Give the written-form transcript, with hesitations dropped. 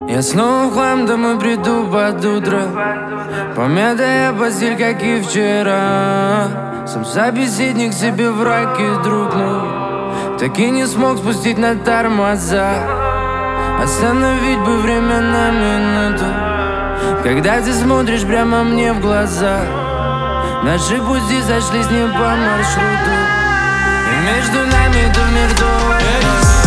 Я снова в хлам домой приду под утро, помятая постель, как и вчера. Сам собеседник себе в раке дрогнул, так и не смог спустить на тормоза. Остановить бы время на минуту, когда ты смотришь прямо мне в глаза. Наши пути сошлись не по маршруту, и между нами то мир, то война.